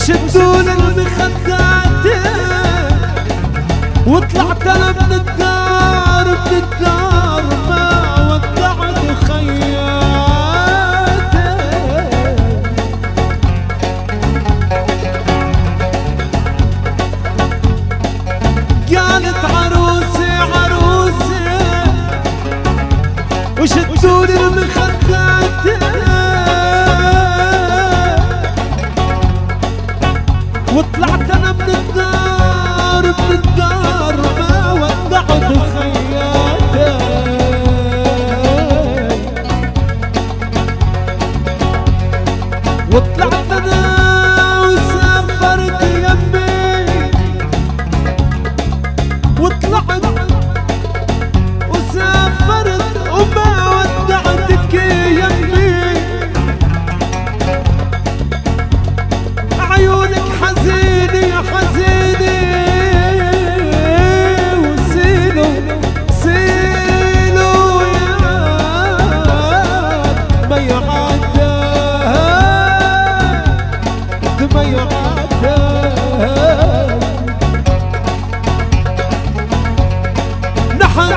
وشدوني المخدات وطلعت انا من الدار ما ودعت خياتي. قالت عروسي عروسي وشدوني المخدات وطلعت انا من الدار ما ودعت خياتي. وطلعت انا وسافرت يمي وطلعت وسافرت وما ودعتك يمي. عيونك حزينة يا حزينة وسيلو سيلو يا ما يعدى ما يعدى. نحن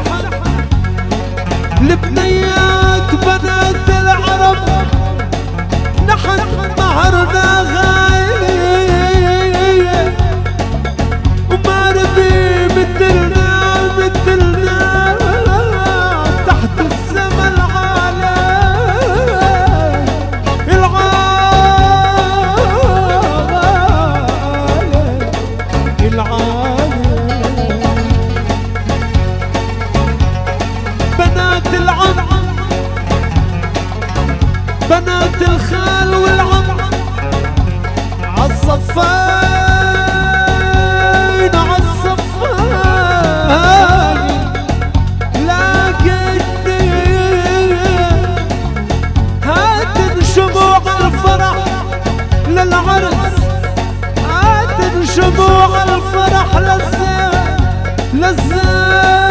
البنيات بنات العرب نحن مهرنا غاية وما نبي مثلنا تحت السما العالي بنات العم بنات الخال والعم عالصفين لكني هاتن شموع الفرح للعرس هاتن شموع الفرح للزين